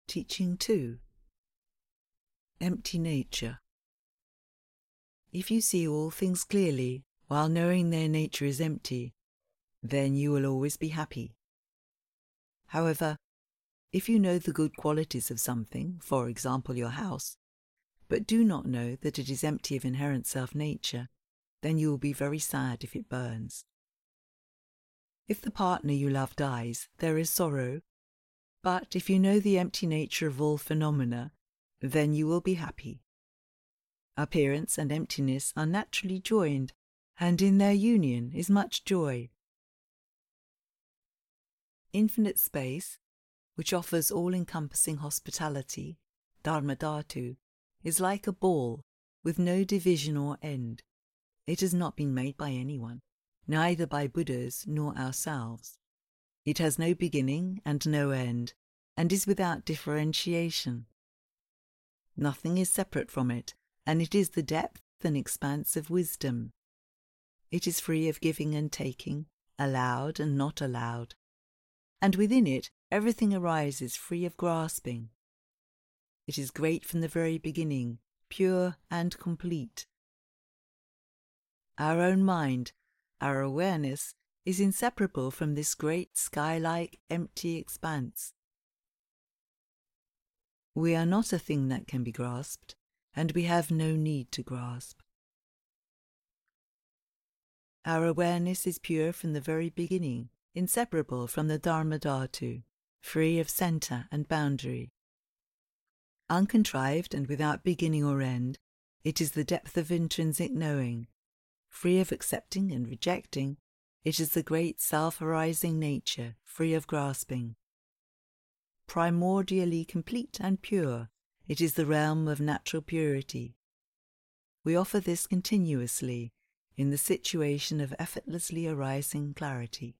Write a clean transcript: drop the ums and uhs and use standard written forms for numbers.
Teaching 2. Empty Nature. If you see all things clearly, while knowing their nature is empty, then you will always be happy. However, if you know the good qualities of something, for example your house, but do not know that it is empty of inherent self-nature, then you will be very sad if it burns. If the partner you love dies, there is sorrow, but if you know the empty nature of all phenomena, then you will be happy. Appearance and emptiness are naturally joined, and in their union is much joy. Infinite space, which offers all-encompassing hospitality, Dharmadhatu, is like a ball with no division or end. It has not been made by anyone, neither by Buddhas nor ourselves. It has no beginning and no end, and is without differentiation. Nothing is separate from it, and it is the depth and expanse of wisdom. It is free of giving and taking, allowed and not allowed, and within it everything arises free of grasping. It is great from the very beginning, pure and complete. Our own mind, our awareness, is inseparable from this great sky-like empty expanse. We are not a thing that can be grasped, and we have no need to grasp. Our awareness is pure from the very beginning, inseparable from the Dharmadhatu, free of centre and boundary. Uncontrived and without beginning or end, it is the depth of intrinsic knowing. Free of accepting and rejecting, it is the great self-arising nature, free of grasping. Primordially complete and pure, it is the realm of natural purity. We offer this continuously, in the situation of effortlessly arising clarity.